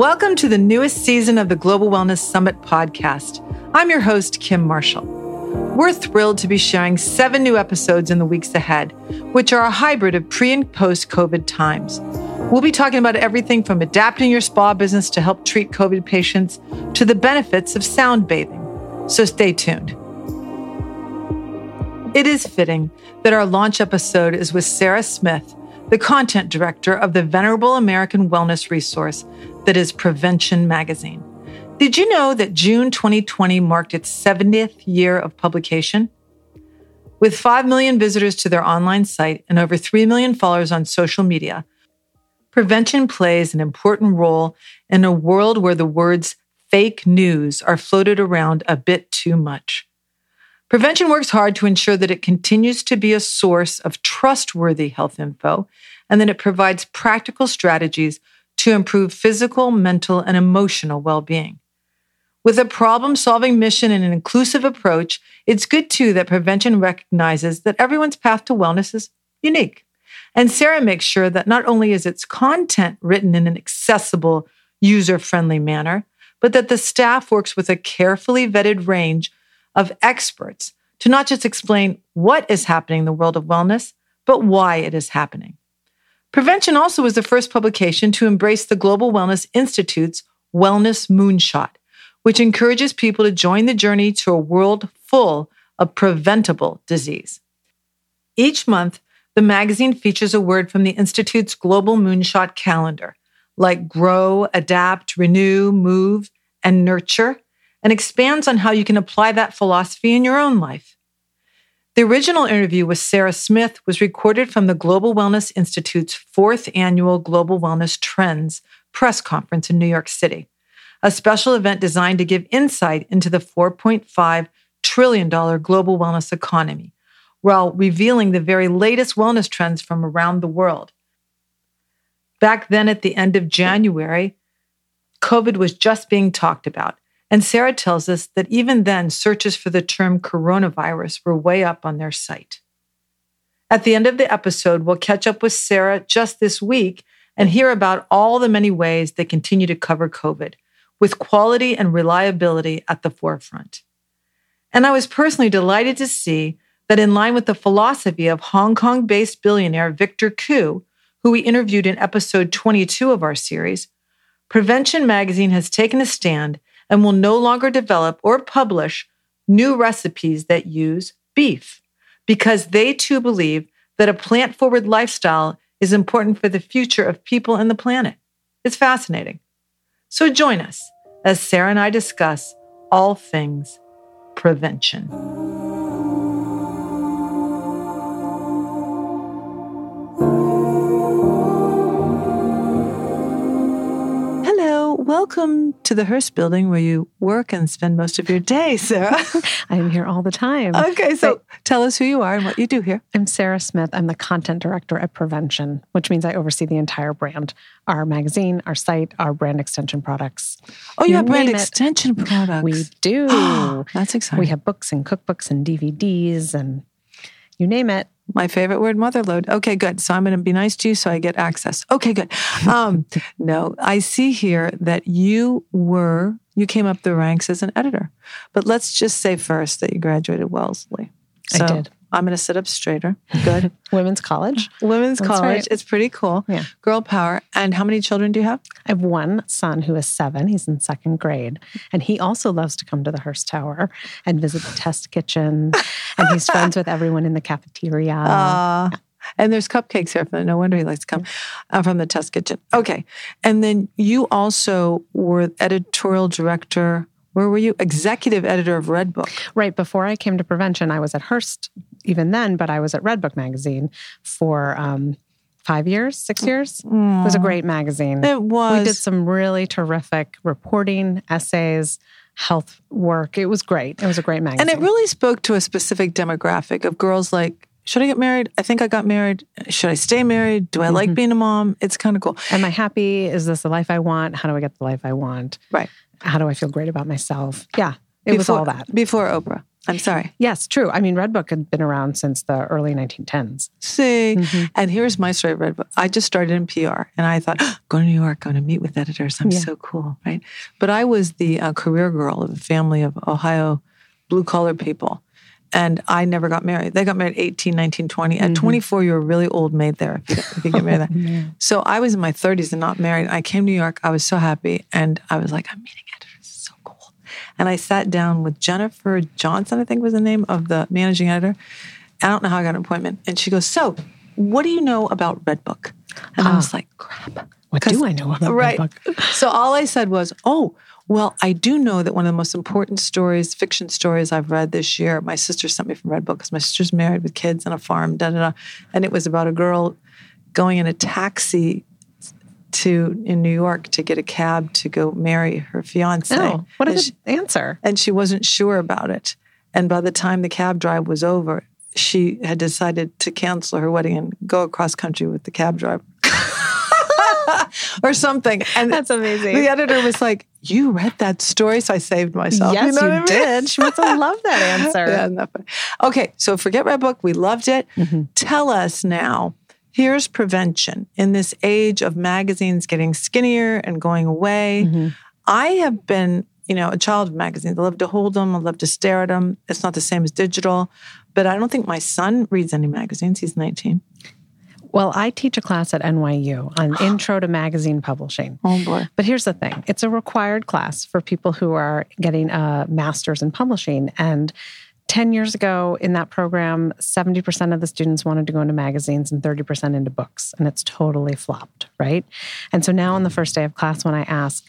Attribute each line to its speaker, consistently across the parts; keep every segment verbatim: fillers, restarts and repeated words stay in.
Speaker 1: Welcome to the newest season of the Global Wellness Summit podcast. I'm your host, Kim Marshall. We're thrilled to be sharing seven new episodes in the weeks ahead, which are a hybrid of pre and post-COVID times. We'll be talking about everything from adapting your spa business to help treat COVID patients to the benefits of sound bathing. So stay tuned. It is fitting that our launch episode is with Sarah Smith, the content director of the venerable American wellness resource that is Prevention Magazine. Did you know that June twenty twenty marked its seventieth year of publication? With five million visitors to their online site and over three million followers on social media, Prevention plays an important role in a world where the words fake news are floated around a bit too much. Prevention works hard to ensure that it continues to be a source of trustworthy health info and that it provides practical strategies to improve physical, mental, and emotional well-being. With a problem-solving mission and an inclusive approach, it's good too that Prevention recognizes that everyone's path to wellness is unique. And Sarah makes sure that not only is its content written in an accessible, user-friendly manner, but that the staff works with a carefully vetted range of experts to not just explain what is happening in the world of wellness, but why it is happening. Prevention also was the first publication to embrace the Global Wellness Institute's Wellness Moonshot, which encourages people to join the journey to a world full of preventable disease. Each month, the magazine features a word from the Institute's Global Moonshot calendar, like grow, adapt, renew, move, and nurture, and expands on how you can apply that philosophy in your own life. The original interview with Sarah Smith was recorded from the Global Wellness Institute's fourth annual Global Wellness Trends press conference in New York City, a special event designed to give insight into the four point five trillion dollars global wellness economy, while revealing the very latest wellness trends from around the world. Back then, at the end of January, COVID was just being talked about. And Sarah tells us that even then, searches for the term coronavirus were way up on their site. At the end of the episode, we'll catch up with Sarah just this week and hear about all the many ways they continue to cover COVID, with quality and reliability at the forefront. And I was personally delighted to see that in line with the philosophy of Hong Kong-based billionaire Victor Koo, who we interviewed in episode twenty-two of our series, Prevention Magazine has taken a stand and will no longer develop or publish new recipes that use beef, because they too believe that a plant-forward lifestyle is important for the future of people and the planet. It's fascinating. So join us as Sarah and I discuss all things prevention. Welcome to the Hearst building where you work and spend most of your day, Sarah.
Speaker 2: I'm here all the time.
Speaker 1: Okay, so but, tell us who you are and what you do here.
Speaker 2: I'm Sarah Smith. I'm the content director at Prevention, which means I oversee the entire brand, our magazine, our site, our brand extension products.
Speaker 1: Oh, you, you have brand extension it. products.
Speaker 2: We do.
Speaker 1: That's exciting.
Speaker 2: We have books and cookbooks and D V Ds and you name it.
Speaker 1: My favorite word, motherload. Okay, good. So I'm going to be nice to you so I get access. Okay, good. Um, no, I see here that you were, you came up the ranks as an editor. But let's just say first that you graduated Wellesley. So
Speaker 2: I did.
Speaker 1: I'm going to sit up straighter. Good.
Speaker 2: Women's college.
Speaker 1: Women's
Speaker 2: That's
Speaker 1: college.
Speaker 2: Right.
Speaker 1: It's pretty cool.
Speaker 2: Yeah.
Speaker 1: Girl power. And how many children do you have?
Speaker 2: I have one son who is seven. He's in second grade. And he also loves to come to the Hearst Tower and visit the test kitchen. And he's friends with everyone in the cafeteria.
Speaker 1: Uh, yeah. And there's cupcakes here. No wonder he likes to come uh, from the test kitchen. Okay. And then you also were editorial director. Where were you? Executive editor of Redbook.
Speaker 2: Right. Before I came to Prevention, I was at Hearst even then, but I was at Redbook magazine for um, five years, six years. Mm. It was a great magazine.
Speaker 1: It was.
Speaker 2: We did some really terrific reporting, essays, health work. It was great. It was a great magazine.
Speaker 1: And it really spoke to a specific demographic of girls like, should I get married? I think I got married. Should I stay married? Do I mm-hmm. like being a mom? It's kind of cool.
Speaker 2: Am I happy? Is this the life I want? How do I get the life I want?
Speaker 1: Right.
Speaker 2: How do I feel great about myself? Yeah. It
Speaker 1: before,
Speaker 2: was all that.
Speaker 1: Before Oprah. I'm sorry.
Speaker 2: Yes, true. I mean, Redbook had been around since the early nineteen tens.
Speaker 1: See, mm-hmm. And here's my story of Redbook. I just started in P R, and I thought, oh, go to New York, going to meet with editors. I'm yeah. so cool, right? But I was the uh, career girl of a family of Ohio blue-collar people, and I never got married. They got married at eighteen, nineteen, twenty. At mm-hmm. twenty-four, you were a really old maid there if you, if you get married there. Yeah. So I was in my thirties and not married. I came to New York. I was so happy, and I was like, I'm meeting editors. And I sat down with Jennifer Johnson, I think was the name of the managing editor. I don't know how I got an appointment. And she goes, so what do you know about Redbook? And uh, I was like, crap.
Speaker 2: What do I know about
Speaker 1: right.
Speaker 2: Redbook?
Speaker 1: So all I said was, oh, well, I do know that one of the most important stories, fiction stories I've read this year, my sister sent me from Redbook because my sister's married with kids and a farm, da, da, da. And it was about a girl going in a taxi to in New York to get a cab to go marry her fiance.
Speaker 2: Oh, what a
Speaker 1: and
Speaker 2: good
Speaker 1: she,
Speaker 2: answer.
Speaker 1: And she wasn't sure about it. And by the time the cab drive was over, she had decided to cancel her wedding and go across country with the cab driver. Or something. And
Speaker 2: that's amazing.
Speaker 1: The editor was like, you read that story? So I saved myself.
Speaker 2: Yes,
Speaker 1: you, know
Speaker 2: you I mean? did. She must have loved that answer.
Speaker 1: Yeah, nothing. Okay, so forget Redbook. We loved it. Mm-hmm. Tell us now, here's prevention. In this age of magazines getting skinnier and going away, mm-hmm. I have been, you know, a child of magazines. I love to hold them. I love to stare at them. It's not the same as digital. But I don't think my son reads any magazines. He's nineteen.
Speaker 2: Well, I teach a class at N Y U on Intro to Magazine Publishing.
Speaker 1: Oh, boy.
Speaker 2: But here's the thing. It's a required class for people who are getting a master's in publishing. And ten years ago in that program, seventy percent of the students wanted to go into magazines and thirty percent into books. And it's totally flopped, right? And so now on the first day of class, when I ask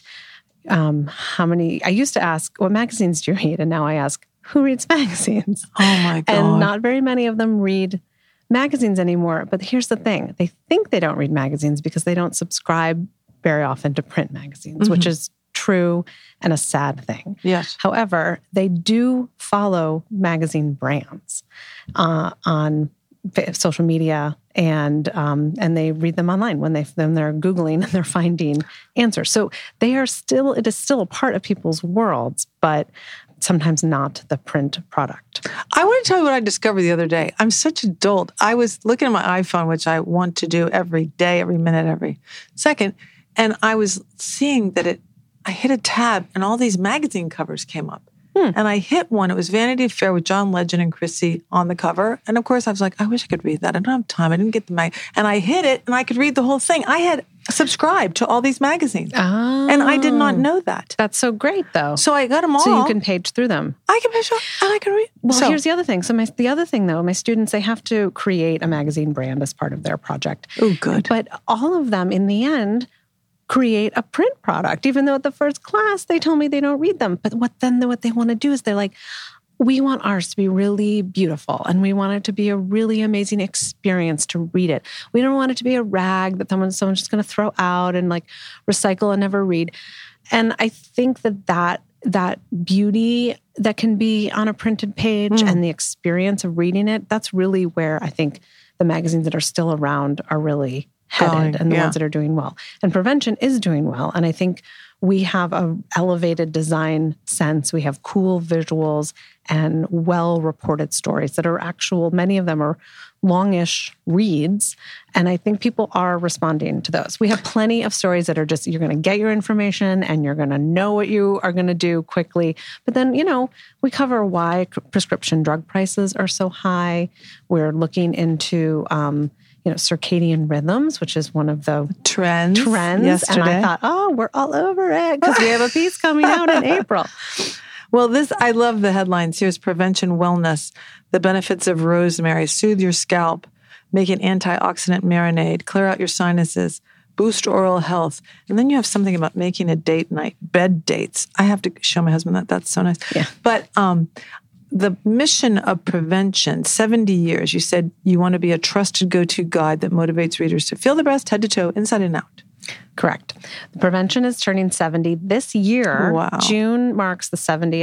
Speaker 2: um, how many, I used to ask, what magazines do you read? And now I ask, who reads magazines?
Speaker 1: Oh, my God.
Speaker 2: And not very many of them read magazines anymore. But here's the thing. They think they don't read magazines because they don't subscribe very often to print magazines, mm-hmm. which is true and a sad thing.
Speaker 1: Yes.
Speaker 2: However, they do follow magazine brands uh, on social media, and um, and they read them online when they when they're Googling and they're finding answers. So they are still it is still a part of people's worlds, but sometimes not the print product.
Speaker 1: I want to tell you what I discovered the other day. I'm such a dolt. I was looking at my iPhone, which I want to do every day, every minute, every second, and I was seeing that it. I hit a tab, and all these magazine covers came up. Hmm. And I hit one. It was Vanity Fair with John Legend and Chrissy on the cover. And of course, I was like, I wish I could read that. I don't have time. I didn't get the mag. And I hit it, and I could read the whole thing. I had subscribed to all these magazines.
Speaker 2: Oh.
Speaker 1: And I did not know that.
Speaker 2: That's so great, though.
Speaker 1: So I got them all.
Speaker 2: So you can page through them.
Speaker 1: I can page through and I can read.
Speaker 2: Well,
Speaker 1: so,
Speaker 2: here's the other thing. So my, the other thing, though, my students, they have to create a magazine brand as part of their project.
Speaker 1: Oh, good.
Speaker 2: But all of them, in the end, create a print product, even though at the first class they told me they don't read them. But what then what they want to do is they're like, we want ours to be really beautiful, and we want it to be a really amazing experience to read it. We don't want it to be a rag that someone, someone's just going to throw out and like recycle and never read. And I think that that, that beauty that can be on a printed page mm. and the experience of reading it, that's really where I think the magazines that are still around are really headed Going, and the yeah. ones that are doing well. And prevention is doing well. And I think we have a elevated design sense. We have cool visuals and well-reported stories that are actual, many of them are longish reads. And I think people are responding to those. We have plenty of stories that are just, you're going to get your information and you're going to know what you are going to do quickly. But then, you know, we cover why prescription drug prices are so high. We're looking into, um, you know, circadian rhythms, which is one of the
Speaker 1: trends.
Speaker 2: Trends.
Speaker 1: Yesterday.
Speaker 2: And I thought, oh, we're all over it because we have a piece coming out in April.
Speaker 1: Well, this, I love the headlines. Here's Prevention Wellness, the benefits of rosemary, soothe your scalp, make an antioxidant marinade, clear out your sinuses, boost oral health. And then you have something about making a date night, bed dates. I have to show my husband that. That's so nice.
Speaker 2: Yeah.
Speaker 1: But um, the mission of prevention, seventy years, you said you want to be a trusted go-to guide that motivates readers to feel the best head to toe, inside and out.
Speaker 2: Correct. The prevention is turning seventy this year.
Speaker 1: Wow.
Speaker 2: June marks the seventieth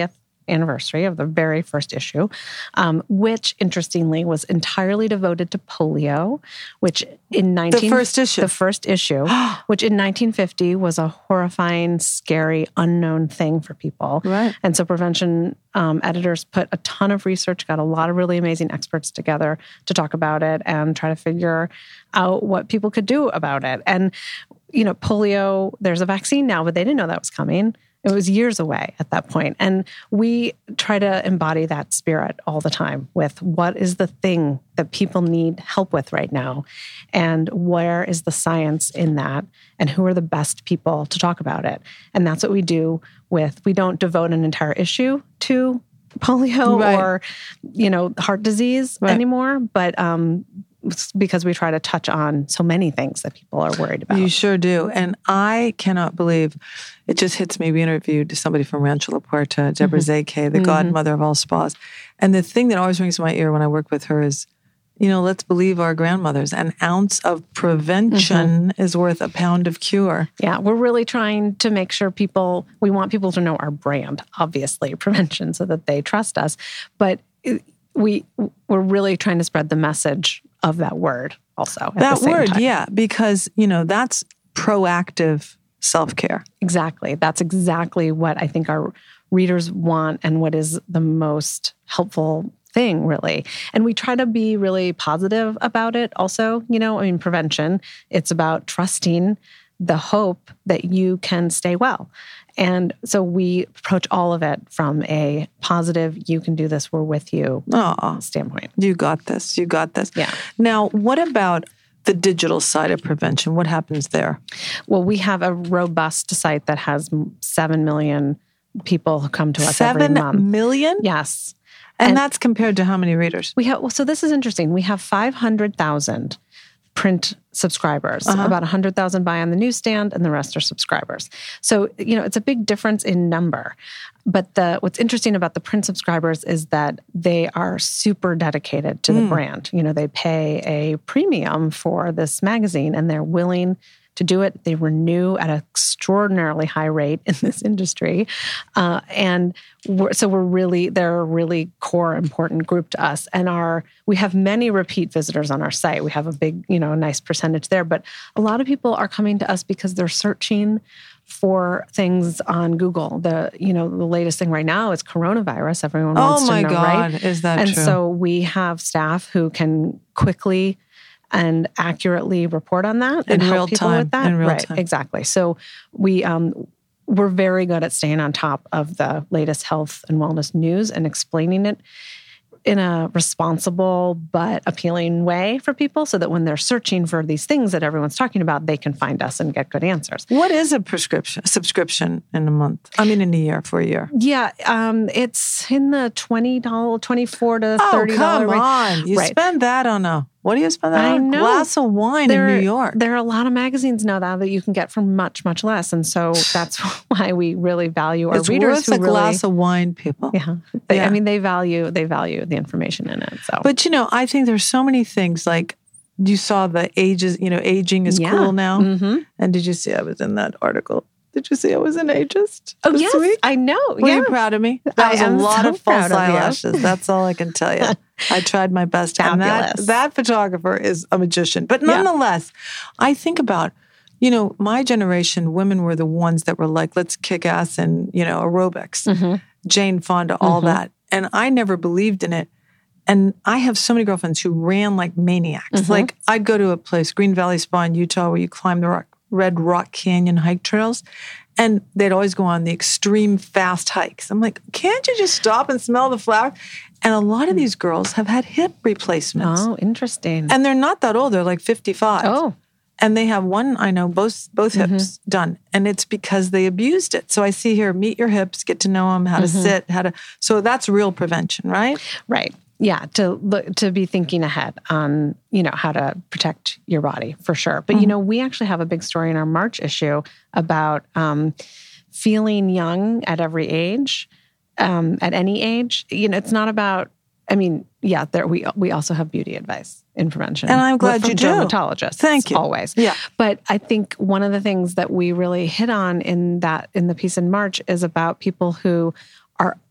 Speaker 2: anniversary of the very first issue, um, which interestingly was entirely devoted to polio, which in nineteen
Speaker 1: the first issue,
Speaker 2: the first issue, which in nineteen fifty was a horrifying, scary, unknown thing for people.
Speaker 1: Right.
Speaker 2: And so prevention um, editors put a ton of research, got a lot of really amazing experts together to talk about it and try to figure out what people could do about it. And, you know, polio, there's a vaccine now, but they didn't know that was coming. It was years away at that point. And we try to embody that spirit all the time with what is the thing that people need help with right now, and where is the science in that, and who are the best people to talk about it. And that's what we do with, we don't devote an entire issue to polio
Speaker 1: right.
Speaker 2: or, you know, heart disease
Speaker 1: right.
Speaker 2: anymore, but um, because we try to touch on so many things that people are worried about.
Speaker 1: You sure do. And I cannot believe, it just hits me. We interviewed somebody from Rancho La Puerta, Deborah mm-hmm. Zake, the mm-hmm. godmother of all spas. And the thing that always rings in my ear when I work with her is, you know, let's believe our grandmothers. An ounce of prevention mm-hmm. is worth a pound of cure.
Speaker 2: Yeah, we're really trying to make sure people, we want people to know our brand, obviously, prevention, so that they trust us. But we, we're really trying to spread the message of that word also. At
Speaker 1: that
Speaker 2: the same
Speaker 1: word,
Speaker 2: time.
Speaker 1: yeah, because, you know, that's proactive self-care.
Speaker 2: Exactly. That's exactly what I think our readers want and what is the most helpful thing, really. And we try to be really positive about it also. You know, I mean, prevention, it's about trusting the hope that you can stay well. And so we approach all of it from a positive, you can do this, we're with you
Speaker 1: oh,
Speaker 2: standpoint.
Speaker 1: You got this. You got this.
Speaker 2: Yeah.
Speaker 1: Now, what about the digital side of prevention? What happens there?
Speaker 2: Well, we have a robust site that has seven million people who come to us
Speaker 1: Seven
Speaker 2: every month.
Speaker 1: million?
Speaker 2: Yes.
Speaker 1: And,
Speaker 2: and
Speaker 1: that's compared to how many readers?
Speaker 2: We have. Well, so this is interesting. We have five hundred thousand print subscribers.
Speaker 1: Uh-huh.
Speaker 2: About one hundred thousand buy on the newsstand, and the rest are subscribers. So, you know, it's a big difference in number. But the what's interesting about the print subscribers is that they are super dedicated to the
Speaker 1: mm.
Speaker 2: brand. You know, they pay a premium for this magazine, and they're willing to do it. They renew at an extraordinarily high rate in this industry. Uh, and we're, so we're really, they're a really core, important group to us. And our, we have many repeat visitors on our site. We have a big, you know, nice percentage there. But a lot of people are coming to us because they're searching for things on Google. The, you know, the latest thing right now is coronavirus. Everyone wants
Speaker 1: oh
Speaker 2: to
Speaker 1: my
Speaker 2: know,
Speaker 1: God,
Speaker 2: right?
Speaker 1: Is that
Speaker 2: and
Speaker 1: true?
Speaker 2: And so we have staff who can quickly and accurately report on that
Speaker 1: in
Speaker 2: and
Speaker 1: real
Speaker 2: help people
Speaker 1: time,
Speaker 2: with that.
Speaker 1: In real
Speaker 2: right,
Speaker 1: time.
Speaker 2: Exactly. So we um, we're very good at staying on top of the latest health and wellness news and explaining it in a responsible but appealing way for people, so that when they're searching for these things that everyone's talking about, they can find us and get good answers.
Speaker 1: What is a prescription subscription in a month? I mean, in a year, for a year?
Speaker 2: Yeah, um, it's in the twenty dollars, twenty-four dollars to thirty dollars
Speaker 1: range. Oh, come on. You
Speaker 2: right.
Speaker 1: spend that on a, what do you spend that
Speaker 2: I
Speaker 1: on? A
Speaker 2: know.
Speaker 1: glass of wine
Speaker 2: there,
Speaker 1: in New York.
Speaker 2: There are a lot of magazines now that you can get for much, much less. And so that's why we really value our
Speaker 1: it's
Speaker 2: readers.
Speaker 1: It's
Speaker 2: who
Speaker 1: worth a
Speaker 2: really,
Speaker 1: glass of wine, people.
Speaker 2: Yeah. They,
Speaker 1: yeah.
Speaker 2: I mean, they value, they value the information in it. So,
Speaker 1: But, you know, I think there's so many things like, you saw the ages, you know, aging is
Speaker 2: yeah.
Speaker 1: cool now.
Speaker 2: Mm-hmm.
Speaker 1: And did you see I was in that article? Did you see I was an ageist
Speaker 2: Oh,
Speaker 1: this
Speaker 2: yes,
Speaker 1: week?
Speaker 2: I know.
Speaker 1: Were
Speaker 2: yeah.
Speaker 1: you proud of me? That
Speaker 2: I
Speaker 1: was a
Speaker 2: am
Speaker 1: lot
Speaker 2: so
Speaker 1: of false
Speaker 2: proud of you.
Speaker 1: eyelashes. That's all I can tell you. I tried my best.
Speaker 2: Fabulous.
Speaker 1: And that, that photographer is a magician. But nonetheless, yeah. I think about, you know, my generation, women were the ones that were like, let's kick ass in, you know, aerobics. Mm-hmm. Jane Fonda, all mm-hmm. that. And I never believed in it. And I have so many girlfriends who ran like maniacs. Mm-hmm. Like I'd go to a place, Green Valley Spa in Utah, where you climb the rock, Red Rock Canyon hike trails. And they'd always go on the extreme fast hikes. I'm like, can't you just stop and smell the flowers? And a lot of these girls have had hip replacements.
Speaker 2: Oh, interesting.
Speaker 1: And they're not that old. They're like fifty-five.
Speaker 2: Oh.
Speaker 1: And they have one, I know, both both hips mm-hmm. done. And it's because they abused it. So I see here, meet your hips, get to know them, how to mm-hmm. sit, how to... So that's real prevention, right?
Speaker 2: Right. Yeah, to look, to be thinking ahead on, you know, how to protect your body for sure. But, mm-hmm. you know, we actually have a big story in our March issue about um, feeling young at every age, um, at any age. You know, it's not about, I mean, yeah, there we we also have beauty advice in prevention.
Speaker 1: And I'm glad you do.
Speaker 2: Dermatologists.
Speaker 1: Thank you.
Speaker 2: Always.
Speaker 1: Yeah.
Speaker 2: But I think one of the things that we really hit on in that, in the piece in March is about people who are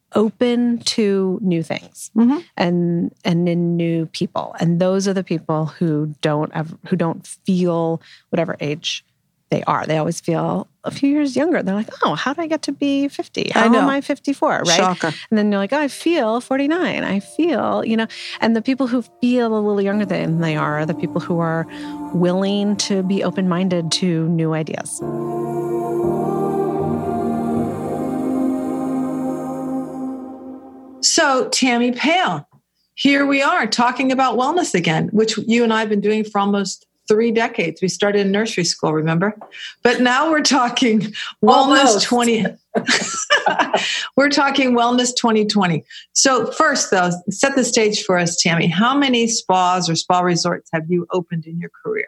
Speaker 2: open to new things
Speaker 1: Mm-hmm.
Speaker 2: and and in new people. And those are the people who don't ever, who don't feel whatever age they are. They always feel a few years younger. They're like, oh, how did I get to be fifty? How
Speaker 1: I know.
Speaker 2: am I fifty-four? Right.
Speaker 1: Shocker.
Speaker 2: And then you're like, oh, I feel forty-nine. I feel, you know, and the people who feel a little younger than they are, are the people who are willing to be open-minded to new ideas.
Speaker 1: So, Tammy Pale, here we are talking about wellness again, which you and I have been doing for almost three decades. We started in nursery school, remember? But now we're talking wellness
Speaker 3: Almost.
Speaker 1: twenty. We're talking wellness twenty twenty. So first, though, set the stage for us, Tammy. How many spas or spa resorts have you opened in your career?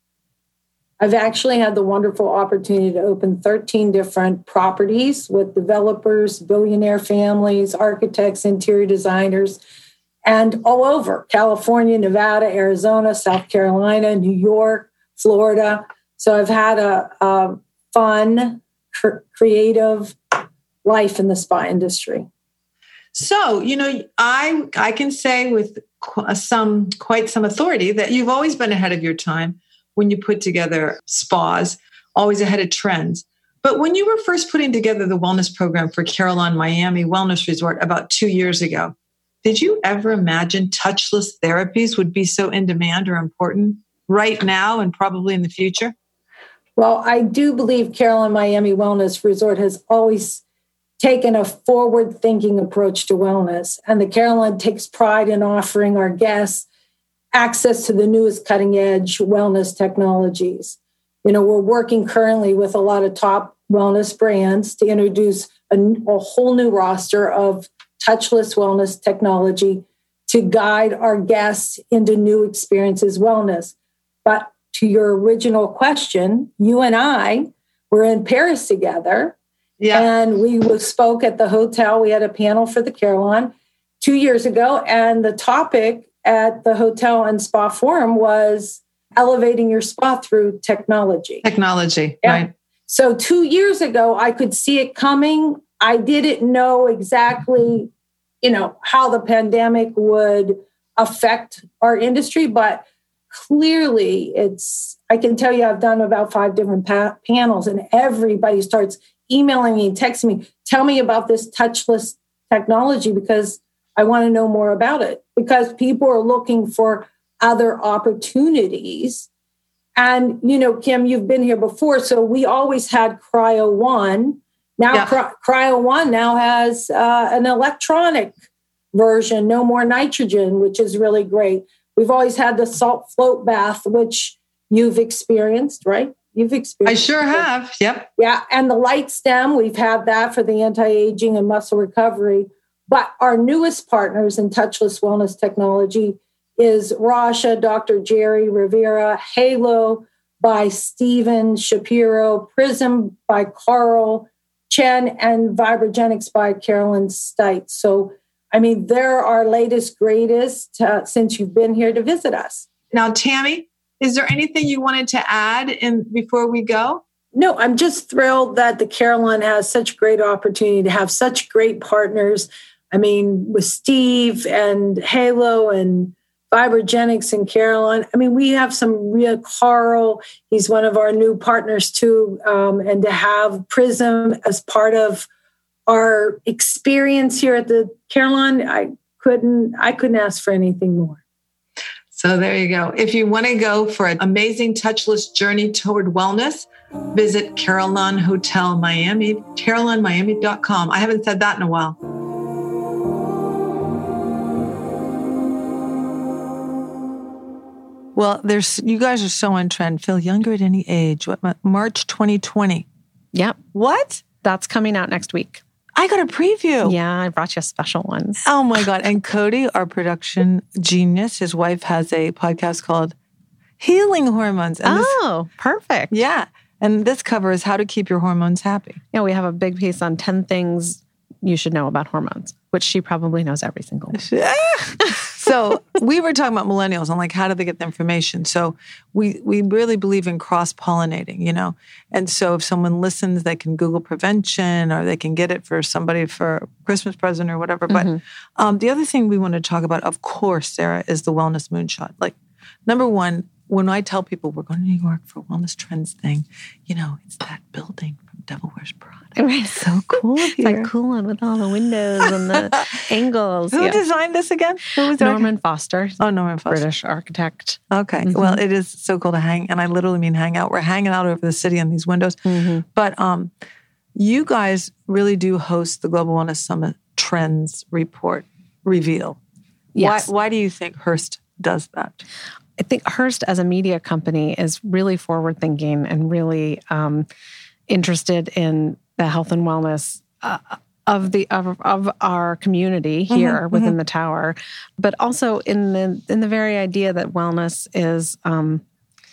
Speaker 3: I've actually had the wonderful opportunity to open thirteen different properties with developers, billionaire families, architects, interior designers, and all over California, Nevada, Arizona, South Carolina, New York, Florida. So I've had a, a fun, cr- creative life in the spa industry.
Speaker 1: So, you know, I I can say with qu- some quite some authority that you've always been ahead of your time when you put together spas, always ahead of trends. But when you were first putting together the wellness program for Carillon Miami Wellness Resort about two years ago, did you ever imagine touchless therapies would be so in demand or important right now and probably in the future?
Speaker 3: Well, I do believe Carillon Miami Wellness Resort has always taken a forward-thinking approach to wellness. And the Carillon takes pride in offering our guests access to the newest cutting-edge wellness technologies. You know, we're working currently with a lot of top wellness brands to introduce a, a whole new roster of touchless wellness technology to guide our guests into new experiences wellness. But to your original question, you and I were in Paris together.
Speaker 1: Yeah.
Speaker 3: And we spoke at the hotel. We had a panel for the Carillon two years ago. And the topic at the Hotel and Spa Forum was elevating your spa through technology.
Speaker 1: Technology,
Speaker 3: Yeah.
Speaker 1: right.
Speaker 3: So two years ago, I could see it coming. I didn't know exactly, you know, how the pandemic would affect our industry, but clearly it's, I can tell you, I've done about five different pa- panels and everybody starts emailing me and texting me, tell me about this touchless technology because I want to know more about it, because people are looking for other opportunities. And, you know, Kim, you've been here before. So we always had Cryo One. Now
Speaker 1: Yeah.
Speaker 3: Cry- Cryo One now has uh, an electronic version, no more nitrogen, which is really great. We've always had the salt float bath, which you've experienced, right? You've
Speaker 1: I
Speaker 3: experienced.
Speaker 1: sure have. Yep.
Speaker 3: Yeah. And the light stem, we've had that for the anti-aging and muscle recovery. But our newest partners in touchless wellness technology is Rasha, Doctor Jerry Rivera, Halo by Stephen Shapiro, Prism by Carl Chen, and Vibrogenics by Carolyn Stites. So, I mean, they're our latest, greatest uh, since you've been here to visit us.
Speaker 1: Now, Tammy, is there anything you wanted to add in before we go?
Speaker 3: No, I'm just thrilled that the Carillon has such great opportunity to have such great partners. I mean, with Steve and Halo and Vibrogenics and Carillon. I mean, we have some real Carl. He's one of our new partners too. Um, and to have Prism as part of our experience here at the Carillon, I couldn't, I couldn't ask for anything more.
Speaker 1: So there you go. If you want to go for an amazing touchless journey toward wellness, visit Carillon Hotel Miami, carillon miami dot com. I haven't said that in a while. Well, there's you guys are so on trend. Feel younger at any age. What March twenty twenty?
Speaker 2: Yep.
Speaker 1: What?
Speaker 2: That's coming out next week.
Speaker 1: I got a preview.
Speaker 2: Yeah, I brought you a special one.
Speaker 1: Oh my God. And Cody, our production genius, his wife has a podcast called Healing Hormones. And
Speaker 2: Oh,
Speaker 1: this,
Speaker 2: perfect.
Speaker 1: yeah. And this covers how to keep your hormones happy.
Speaker 2: Yeah, we have a big piece on ten things you should know about hormones, which she probably knows every single one.
Speaker 1: So So we were talking about millennials and like, how do they get the information? So we we really believe in cross-pollinating, you know? And so if someone listens, they can Google prevention or they can get it for somebody for a Christmas present or whatever.
Speaker 2: Mm-hmm.
Speaker 1: But um, the other thing we want to talk about, of course, Sarah, is the Wellness Moonshot. Like, number one, when I tell people we're going to New York for a Wellness Trends thing, you know, it's that building from Devil Wears Prada.
Speaker 2: Right.
Speaker 1: It's so cool here.
Speaker 2: It's that cool one with all the windows and the angles.
Speaker 1: Who
Speaker 2: yeah.
Speaker 1: designed this again? Who was
Speaker 2: Norman Foster.
Speaker 1: Oh, Norman Foster.
Speaker 2: British architect.
Speaker 1: Okay.
Speaker 2: Mm-hmm.
Speaker 1: Well, it is so cool to hang, and I literally mean hang out. We're hanging out over the city on these windows.
Speaker 2: Mm-hmm.
Speaker 1: But um, you guys really do host the Global Wellness Summit Trends Report Reveal.
Speaker 2: Yes.
Speaker 1: Why, why do you think Hearst does that?
Speaker 2: I think Hearst as a media company is really forward thinking and really um, interested in the health and wellness uh, of the of, of our community here
Speaker 1: mm-hmm,
Speaker 2: within
Speaker 1: mm-hmm.
Speaker 2: the tower, but also in the in the very idea that wellness is um,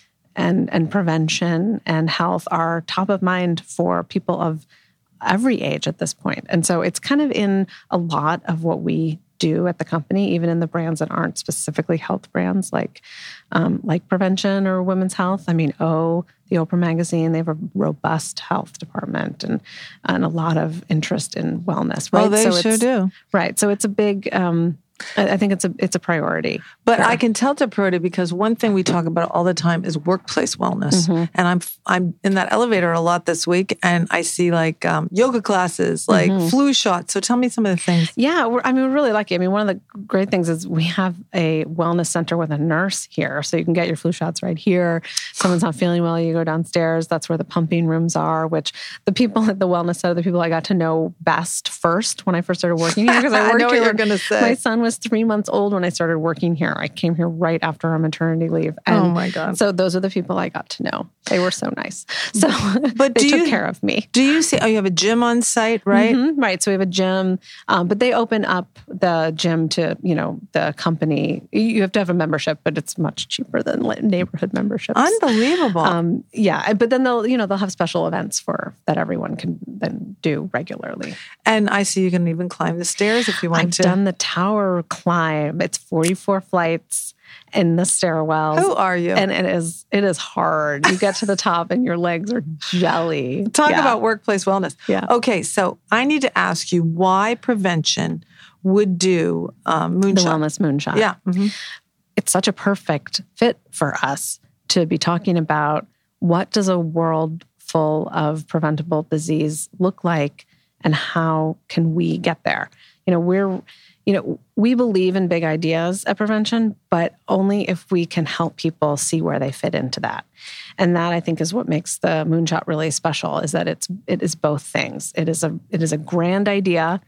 Speaker 2: and and prevention and health are top of mind for people of every age at this point. And so it's kind of in a lot of what we do at the company, even in the brands that aren't specifically health brands like um, like prevention or women's health. I mean, O, the Oprah magazine, they have a robust health department and and a lot of interest in wellness. Right?
Speaker 1: Oh, they
Speaker 2: so
Speaker 1: sure
Speaker 2: it's,
Speaker 1: do.
Speaker 2: Right. So it's a big, um, I I think it's a it's a priority.
Speaker 1: But
Speaker 2: Sure.
Speaker 1: I can tell it's a priority because one thing we talk about all the time is workplace wellness.
Speaker 2: Mm-hmm.
Speaker 1: And I'm I'm in that elevator a lot this week, and I see like um, yoga classes, like
Speaker 2: Mm-hmm.
Speaker 1: flu shots. So tell me some of the things.
Speaker 2: Yeah, we're, I mean, we're really lucky. I mean, one of the great things is we have a wellness center with a nurse here. So you can get your flu shots right here. Someone's not feeling well, you go downstairs. That's where the pumping rooms are, which the people at the wellness center, the people I got to know best first when I first started working here. Because I
Speaker 1: I
Speaker 2: worked
Speaker 1: know what
Speaker 2: here
Speaker 1: you're
Speaker 2: when
Speaker 1: gonna say.
Speaker 2: My son was three months old when I started working here. I came here right after our maternity leave. And
Speaker 1: Oh, my God.
Speaker 2: So those are the people I got to know. They were so nice. So
Speaker 1: But
Speaker 2: they
Speaker 1: do
Speaker 2: took
Speaker 1: you-
Speaker 2: care of me.
Speaker 1: Do you see, oh, you have a gym on site, right?
Speaker 2: Mhm, right. So we have a gym, um, but they open up the gym to, you know, the company. You have to have a membership, but it's much cheaper than like neighborhood memberships.
Speaker 1: Unbelievable.
Speaker 2: Um, yeah, but then they'll, you know, they'll have special events for that everyone can then do regularly.
Speaker 1: and I see you can even climb the stairs if you want
Speaker 2: I've
Speaker 1: to.
Speaker 2: done the tower climb. It's forty-four flights in the stairwells.
Speaker 1: Who are you?
Speaker 2: And it is it is hard. You get to the top and your legs are jelly.
Speaker 1: Talk
Speaker 2: Yeah.
Speaker 1: about workplace wellness.
Speaker 2: Yeah.
Speaker 1: Okay, so I need to ask you why prevention would do um,
Speaker 2: the
Speaker 1: moonshot.
Speaker 2: wellness moonshot.
Speaker 1: Yeah. mhm.
Speaker 2: It's such a perfect fit for us to be talking about what does a world full of preventable disease look like and how can we get there? You know, we're, you know, we believe in big ideas at prevention, but only if we can help people see where they fit into that. And that I think is what makes the moonshot really special, is that it's it is both things. It is a it is a grand idea,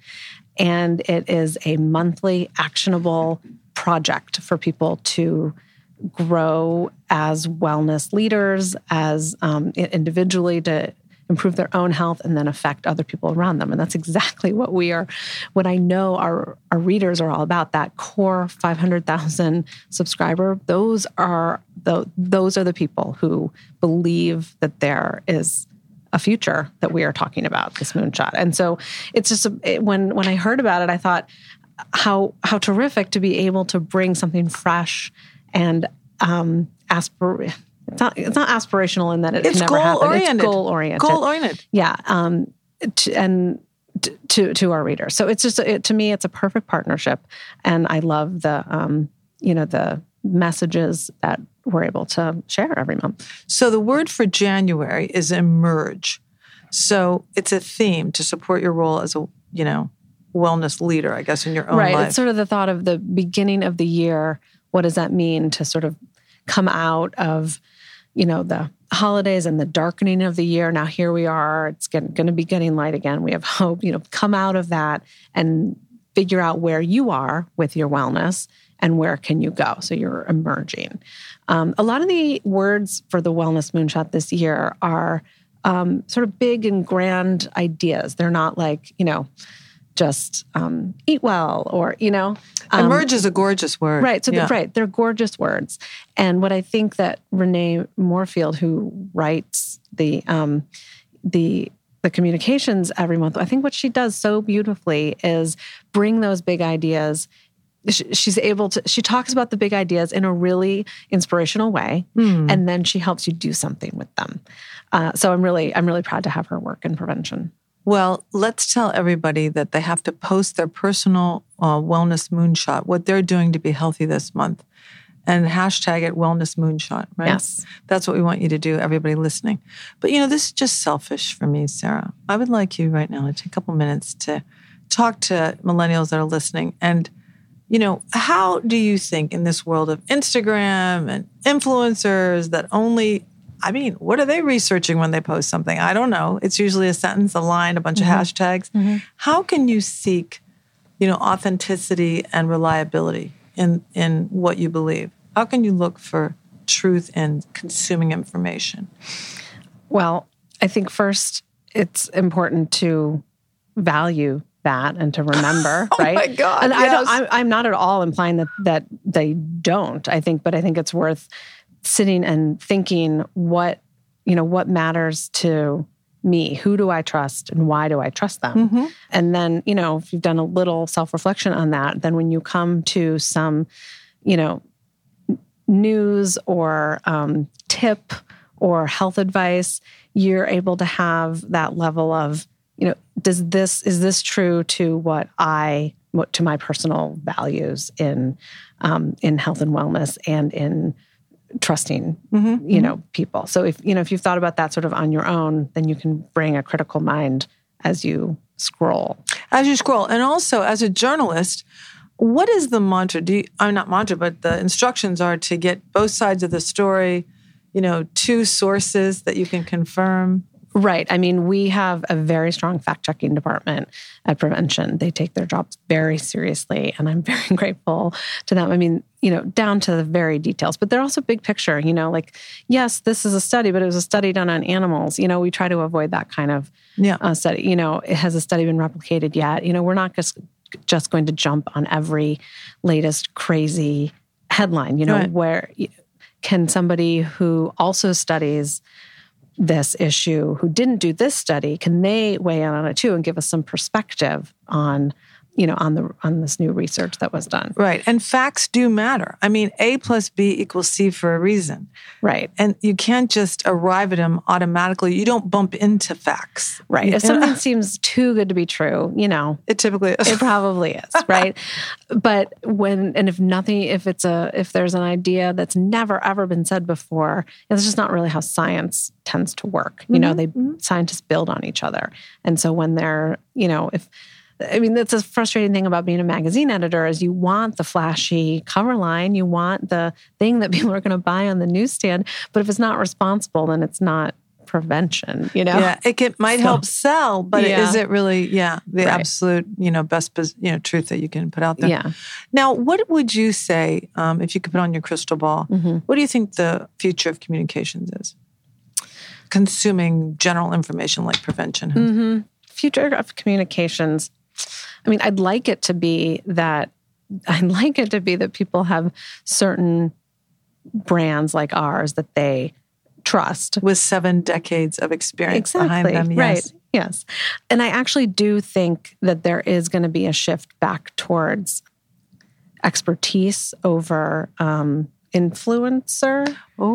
Speaker 2: and it is a monthly actionable project for people to grow as wellness leaders, as um, individually to improve their own health and then affect other people around them. And that's exactly what we are, what I know our, our readers are all about. That core five hundred thousand subscriber, those are the, those are the people who believe that there is a future that we are talking about, this moonshot. And so it's just, a, it, when when I heard about it, I thought how how terrific to be able to bring something fresh and um, aspir- It's not, it's not aspirational in that it
Speaker 1: It's
Speaker 2: can never happen.
Speaker 1: goal-oriented.
Speaker 2: It's goal-oriented.
Speaker 1: Goal-oriented.
Speaker 2: Yeah. Um, to, and t- to to our readers. So it's just, it, to me, it's a perfect partnership. And I love the, um, you know, the messages that we're able to share every month.
Speaker 1: So the word for January is emerge. So it's a theme to support your role as a, you know, wellness leader, I guess, in your own
Speaker 2: Right.
Speaker 1: life.
Speaker 2: It's sort of the thought of the beginning of the year. What does that mean to sort of come out of, you know, the holidays and the darkening of the year? Now here we are. It's going to be getting light again. We have hope. You know, come out of that and figure out where you are with your wellness and where can you go. So you're emerging. Um, a lot of the words for the Wellness Moonshot this year are um, sort of big and grand ideas. They're not like, you know, just um, eat well or, you know. Um,
Speaker 1: emerge is a gorgeous word.
Speaker 2: Right. So,
Speaker 1: yeah.
Speaker 2: they're, right. They're gorgeous words. And what I think that Renee Moorfield, who writes the um, the the communications every month, I think what she does so beautifully is bring those big ideas she's able to, she talks about the big ideas in a really inspirational way. Mm. And then she helps you do something with them. Uh, so I'm really, I'm really proud to have her work in prevention.
Speaker 1: Well, let's tell everybody that they have to post their personal uh, wellness moonshot, what they're doing to be healthy this month, and hashtag it wellness moonshot, right?
Speaker 2: Yes.
Speaker 1: That's what we want you to do, everybody listening. But, you know, this is just selfish for me, Sarah. I would like you right now to take a couple minutes to talk to millennials that are listening. And, you know, how do you think in this world of Instagram and influencers that only... I mean, what are they researching when they post something? I don't know. It's usually a sentence, a line, a bunch mm-hmm. of hashtags. Mm-hmm. How can you seek, you know, authenticity and reliability in, in what you believe? How can you look for truth in consuming information?
Speaker 2: Well, I think first it's important to value that and to remember,
Speaker 1: oh
Speaker 2: right?
Speaker 1: Oh my God,
Speaker 2: and
Speaker 1: yes.
Speaker 2: I don't, I'm, I'm not at all implying that, that they don't, I think, but I think it's worth sitting and thinking what, you know, what matters to me? Who do I trust and why do I trust them? Mm-hmm. And then, you know, if you've done a little self-reflection on that, then when you come to some, you know, news or um, tip or health advice, you're able to have that level of, you know, does this, is this true to what I, what, to my personal values in, um, in health and wellness and in trusting, mm-hmm, you know, mm-hmm. people. So if, you know, if you've thought about that sort of on your own, then you can bring a critical mind as you scroll.
Speaker 1: As you scroll. And also as a journalist, what is the mantra? Do you, I'm not mantra, but the instructions are to get both sides of the story, you know, two sources that you can confirm.
Speaker 2: Right. I mean, we have a very strong fact-checking department at Prevention. They take their jobs very seriously, and I'm very grateful to them. I mean, you know, down to the very details, but they're also big picture, you know, like, yes, this is a study, but it was a study done on animals. You know, we try to avoid that kind of yeah. uh, study. You know, has a study been replicated yet? You know, we're not just, just going to jump on every latest crazy headline, you know, right. where can somebody who also studies this issue, who didn't do this study, can they weigh in on it too and give us some perspective on, you know, on the on this new research that was done?
Speaker 1: Right. And facts do matter. I mean, A plus B equals C for a reason.
Speaker 2: Right.
Speaker 1: And you can't just arrive at them automatically. You don't bump into facts.
Speaker 2: Right. If something seems too good to be true, you know.
Speaker 1: It typically is.
Speaker 2: It probably is, right? But when, and if nothing, if it's a, if there's an idea that's never ever been said before, it's just not really how science tends to work. You mm-hmm. know, they, mm-hmm. scientists build on each other. And so when they're, you know, if, I mean, that's a frustrating thing about being a magazine editor is you want the flashy cover line, you want the thing that people are going to buy on the newsstand, but if it's not responsible, then it's not prevention, you know?
Speaker 1: Yeah, it can, might so, help sell, but
Speaker 2: yeah.
Speaker 1: is it really, yeah, the right. absolute, you know, best, you know, truth that you can put out there?
Speaker 2: Yeah.
Speaker 1: Now, what would you say, um, if you could put on your crystal ball, mm-hmm. what do you think the future of communications is? Consuming general information like prevention. Huh?
Speaker 2: Mm-hmm. Future of communications. I mean, I'd like it to be that, I'd like it to be that people have certain brands like ours that they trust.
Speaker 1: With seven decades of experience
Speaker 2: exactly.
Speaker 1: behind them. Yes.
Speaker 2: Right. Yes. And I actually do think that there is going to be a shift back towards expertise over um, influencer.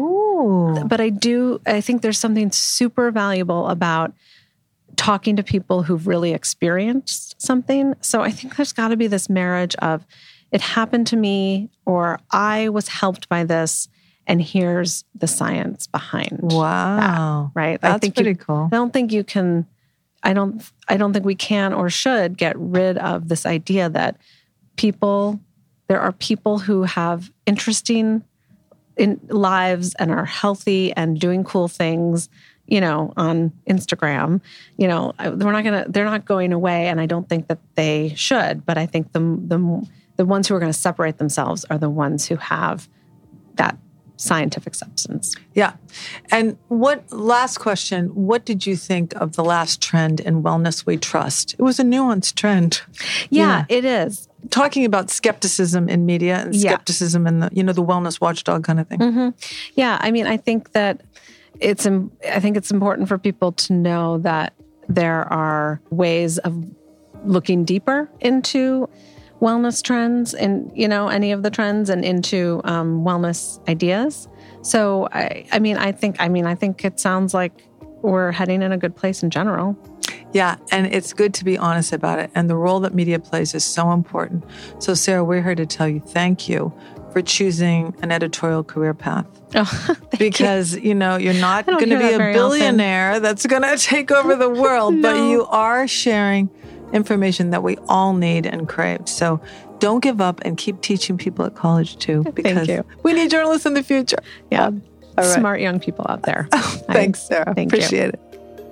Speaker 1: Oh.
Speaker 2: But I do, I think there's something super valuable about talking to people who've really experienced something. So I think there's got to be this marriage of it happened to me or I was helped by this and here's the science behind
Speaker 1: wow.
Speaker 2: that, right?
Speaker 1: That's
Speaker 2: I think
Speaker 1: pretty
Speaker 2: you,
Speaker 1: cool.
Speaker 2: I don't think you can, I don't, I don't think we can or should get rid of this idea that people, there are people who have interesting in lives and are healthy and doing cool things, you know, on Instagram. You know, we're not going to, they're not going away, and I don't think that they should, but I think the the the ones who are going to separate themselves are the ones who have that scientific substance.
Speaker 1: Yeah. And what, last question, what did you think of the last trend in Wellness We Trust? It was a nuanced trend.
Speaker 2: Yeah, yeah. It is.
Speaker 1: Talking about skepticism in media and skepticism yeah. in the, you know, the wellness watchdog kind of thing.
Speaker 2: Mm-hmm. Yeah. I mean, I think that it's, I think it's important for people to know that there are ways of looking deeper into wellness trends and, you know, any of the trends and into um, wellness ideas. So, I, I mean, I think, I mean, I think it sounds like we're heading in a good place in general.
Speaker 1: Yeah, and it's good to be honest about it. And the role that media plays is so important. So, Sarah, we're here to tell you thank you for choosing an editorial career path.
Speaker 2: Oh,
Speaker 1: because, you. you know, you're not going to be a
Speaker 2: that
Speaker 1: billionaire
Speaker 2: often.
Speaker 1: That's going to take over the world,
Speaker 2: No.
Speaker 1: but you are sharing information that we all need and crave. So don't give up and keep teaching people at college too, because we need journalists in the future.
Speaker 2: Yeah.
Speaker 1: Um, all right.
Speaker 2: Smart young people out there.
Speaker 1: Oh, thanks, Sarah.
Speaker 2: Thank
Speaker 1: Appreciate
Speaker 2: you.
Speaker 1: it.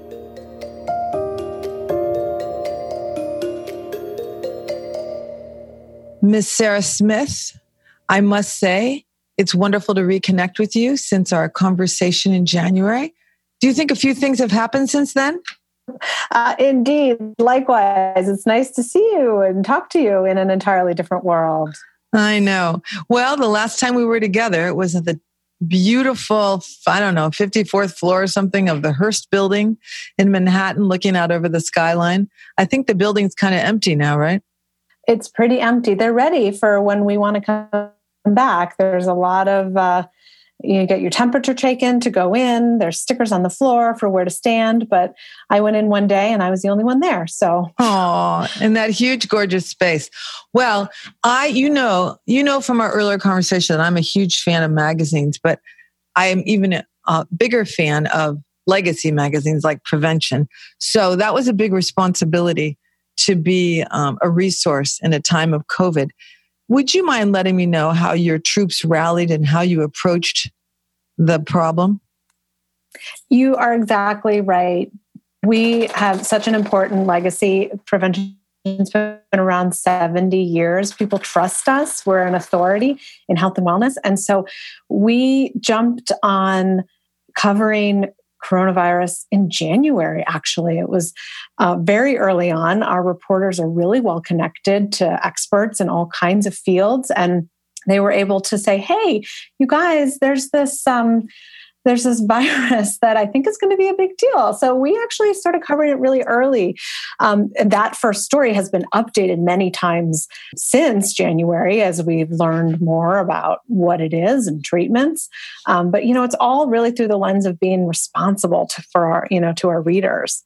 Speaker 1: Miss Sarah Smith, I must say, it's wonderful to reconnect with you since our conversation in January. Do you think a few things have happened since then?
Speaker 2: Uh, indeed. Likewise. It's nice to see you and talk to you in an entirely different world.
Speaker 1: I know. Well, the last time we were together, it was at the beautiful, I don't know, fifty-fourth floor or something of the Hearst building in Manhattan, looking out over the skyline. I think the building's kind of empty now, right?
Speaker 2: It's pretty empty. They're ready for when we want to come back. There's a lot of, uh, you get your temperature taken to go in. There's stickers on the floor for where to stand. But I went in one day and I was the only one there. So,
Speaker 1: oh, in that huge, gorgeous space. Well, I, you know, you know from our earlier conversation, I'm a huge fan of magazines, but I am even a, a bigger fan of legacy magazines like Prevention. So that was a big responsibility to be um, a resource in a time of COVID. Would you mind letting me know how your troops rallied and how you approached the problem?
Speaker 2: You are exactly right. We have such an important legacy. Prevention's been around seventy years. People trust us. We're an authority in health and wellness. And so we jumped on covering coronavirus in January, actually. It was uh, very early on. Our reporters are really well connected to experts in all kinds of fields. And they were able to say, hey, you guys, there's this um, there's this virus that I think is going to be a big deal. So we actually started covering it really early. Um, and that first story has been updated many times since January as we've learned more about what it is and treatments. Um, but, you know, it's all really through the lens of being responsible to, for our, you know, to our readers.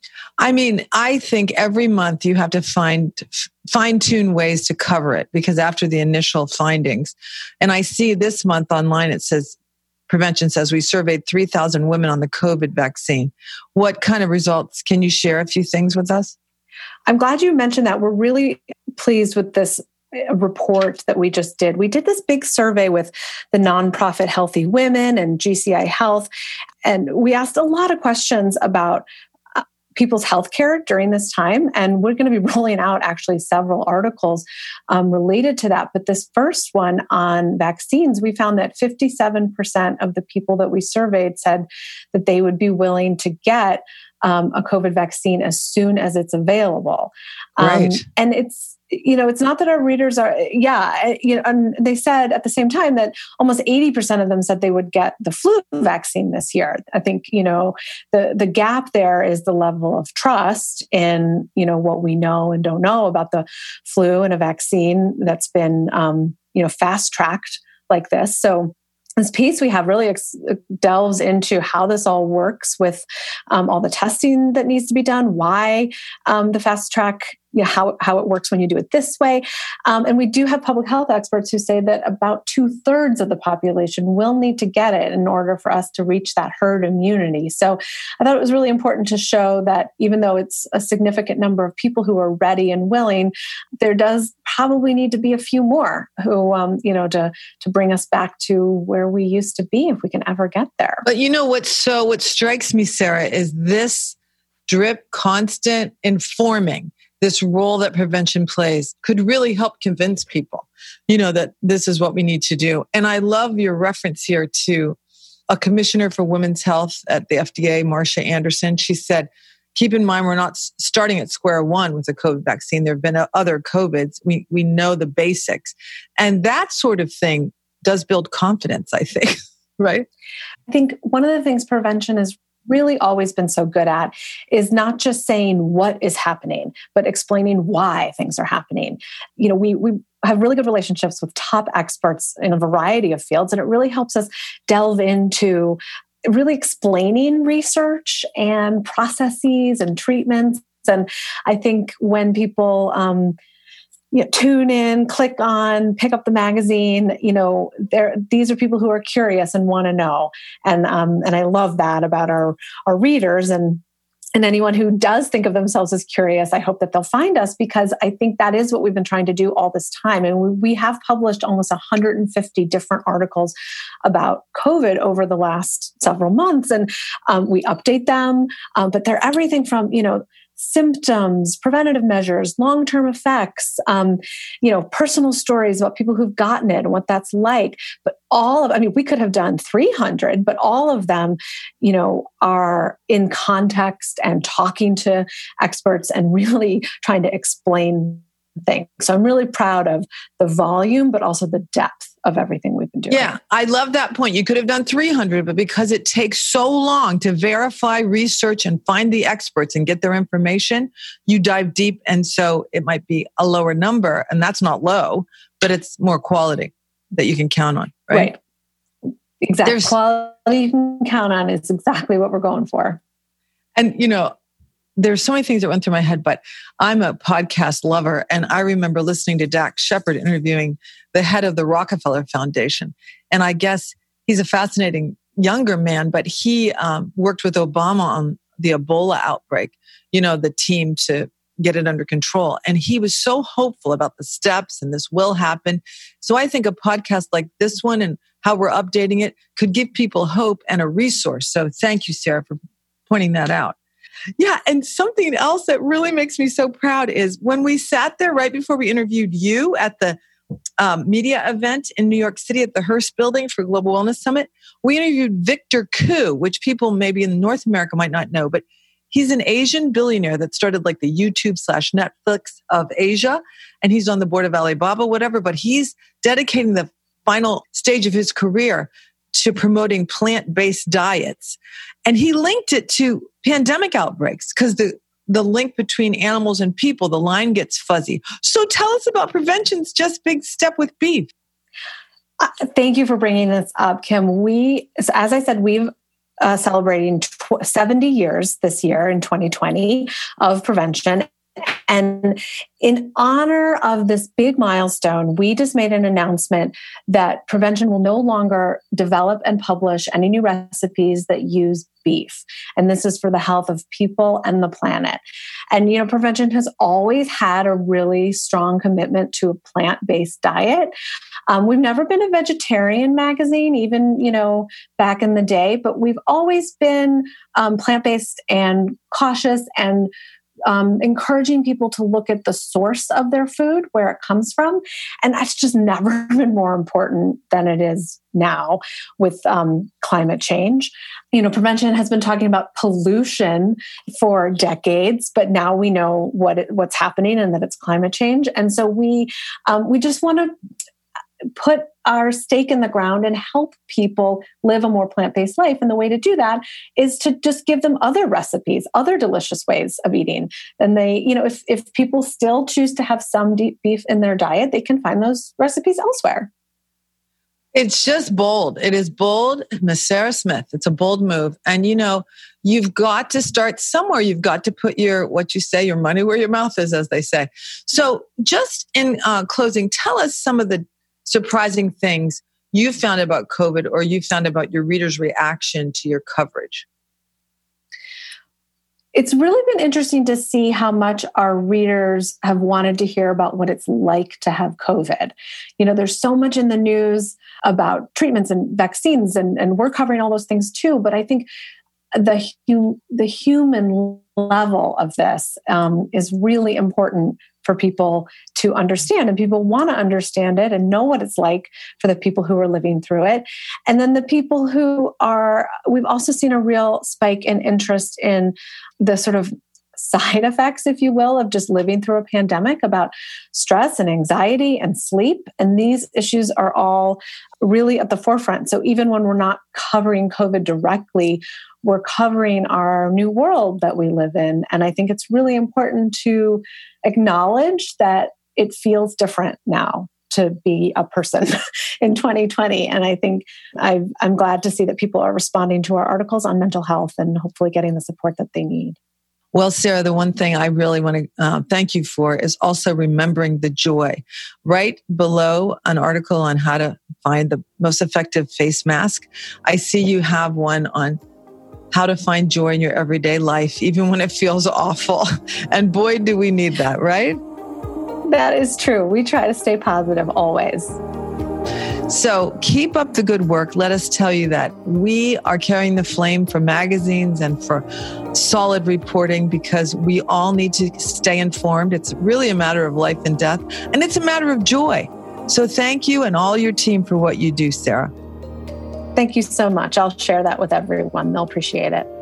Speaker 1: I mean, I think every month you have to find fine tune ways to cover it because after the initial findings, and I see this month online, it says, Prevention says we surveyed three thousand women on the COVID vaccine. What kind of results? Can you share a few things with us?
Speaker 2: I'm glad you mentioned that. We're really pleased with this report that we just did. We did this big survey with the nonprofit Healthy Women and G C I Health, and we asked a lot of questions about people's healthcare during this time. And we're going to be rolling out actually several articles um, related to that. But this first one on vaccines, we found that fifty-seven percent of the people that we surveyed said that they would be willing to get um, a COVID vaccine as soon as it's available.
Speaker 1: Right.
Speaker 2: Um, and it's, you know, it's not that our readers are, yeah, you know, and they said at the same time that almost eighty percent of them said they would get the flu vaccine this year. I think, you know, the, the gap there is the level of trust in, you know, what we know and don't know about the flu and a vaccine that's been, um, you know, fast tracked like this. So this piece we have really ex- delves into how this all works with um, all the testing that needs to be done, why um, the fast track, you know, how, how it works when you do it this way. Um, and we do have public health experts who say that about two thirds of the population will need to get it in order for us to reach that herd immunity. So I thought it was really important to show that even though it's a significant number of people who are ready and willing, there does probably need to be a few more who, um, you know, to, to bring us back to where we used to be if we can ever get there.
Speaker 1: But you know what? So what strikes me, Sarah, is this drip, constant informing, this role that prevention plays could really help convince people, you know, that this is what we need to do. And I love your reference here to a commissioner for women's health at the F D A, Marcia Anderson. She said, keep in mind, we're not starting at square one with the COVID vaccine. There have been other COVIDs. We, we know the basics. And that sort of thing does build confidence, I think, right?
Speaker 2: I think one of the things prevention is really always been so good at is not just saying what is happening, but explaining why things are happening. You know, we we have really good relationships with top experts in a variety of fields, and it really helps us delve into really explaining research and processes and treatments. And I think when people um, you know, tune in, click on, pick up the magazine, you know, there these are people who are curious and want to know. And um, and I love that about our our readers and and anyone who does think of themselves as curious. I hope that they'll find us, because I think that is what we've been trying to do all this time. And we, we have published almost one hundred fifty different articles about COVID over the last several months, and um, we update them. Um, but they're everything from, you know, symptoms, preventative measures, long-term effects, um, you know, personal stories about people who've gotten it and what that's like. But all of, I mean, we could have done three hundred, but all of them, you know, are in context and talking to experts and really trying to explain things. So I'm really proud of the volume, but also the depth of everything we've been doing.
Speaker 1: Yeah, I love that point. You could have done three hundred, but because it takes so long to verify, research, and find the experts and get their information, you dive deep. And so it might be a lower number, and that's not low, but it's more quality that you can count on, right?
Speaker 2: Right. Exactly.
Speaker 1: There's,
Speaker 2: quality you can count on is exactly what we're going for.
Speaker 1: And, you know, there's so many things that went through my head, but I'm a podcast lover. And I remember listening to Dax Shepard interviewing the head of the Rockefeller Foundation. And I guess he's a fascinating younger man, but he um, worked with Obama on the Ebola outbreak, you know, the team to get it under control. And he was so hopeful about the steps and this will happen. So I think a podcast like this one and how we're updating it could give people hope and a resource. So thank you, Sarah, for pointing that out. Yeah. And something else that really makes me so proud is when we sat there right before we interviewed you at the um, media event in New York City at the Hearst Building for Global Wellness Summit, we interviewed Victor Koo, which people maybe in North America might not know, but he's an Asian billionaire that started like the YouTube slash Netflix of Asia. And he's on the board of Alibaba, whatever, but he's dedicating the final stage of his career to promoting plant-based diets. And he linked it to pandemic outbreaks because the, the link between animals and people, the line gets fuzzy. So tell us about Prevention's Just Big Step with Beef.
Speaker 2: Uh, thank you for bringing this up, Kim. We, as I said, we've uh, celebrating tw- seventy years this year in twenty twenty of prevention. And in honor of this big milestone, we just made an announcement that Prevention will no longer develop and publish any new recipes that use beef. And this is for the health of people and the planet. And, you know, Prevention has always had a really strong commitment to a plant-based diet. Um, we've never been a vegetarian magazine, even, you know, back in the day, but we've always been um, plant-based and cautious and Um, encouraging people to look at the source of their food, where it comes from. And that's just never been more important than it is now with um, climate change. You know, Prevention has been talking about pollution for decades, but now we know what it, what's happening and that it's climate change. And so we um, we just want to put our stake in the ground and help people live a more plant-based life. And the way to do that is to just give them other recipes, other delicious ways of eating. And they, you know, if, if people still choose to have some deep beef in their diet, they can find those recipes elsewhere.
Speaker 1: It's just bold. It is bold, Miss Sarah Smith. It's a bold move. And, you know, you've got to start somewhere. You've got to put your, what you say, your money where your mouth is, as they say. So just in uh, closing, tell us some of the surprising things you found about COVID or you found about your readers' reaction to your coverage.
Speaker 2: It's really been interesting to see how much our readers have wanted to hear about what it's like to have COVID. You know, there's so much in the news about treatments and vaccines, and, and we're covering all those things too. But I think the, hu- the human level of this um, is really important for people to understand, and people want to understand it and know what it's like for the people who are living through it. And then the people who are, we've also seen a real spike in interest in the sort of side effects, if you will, of just living through a pandemic, about stress and anxiety and sleep. And these issues are all really at the forefront. So even when we're not covering COVID directly, we're covering our new world that we live in. And I think it's really important to acknowledge that it feels different now to be a person in twenty twenty. And I think I've, I'm glad to see that people are responding to our articles on mental health and hopefully getting the support that they need.
Speaker 1: Well, Sarah, the one thing I really want to uh, thank you for is also remembering the joy. Right below an article on how to find the most effective face mask, I see you have one on how to find joy in your everyday life, even when it feels awful. And boy, do we need that, right?
Speaker 2: That is true. We try to stay positive always.
Speaker 1: So keep up the good work. Let us tell you that we are carrying the flame for magazines and for solid reporting, because we all need to stay informed. It's really a matter of life and death, and it's a matter of joy. So thank you and all your team for what you do, Sarah.
Speaker 2: Thank you so much. I'll share that with everyone. They'll appreciate it.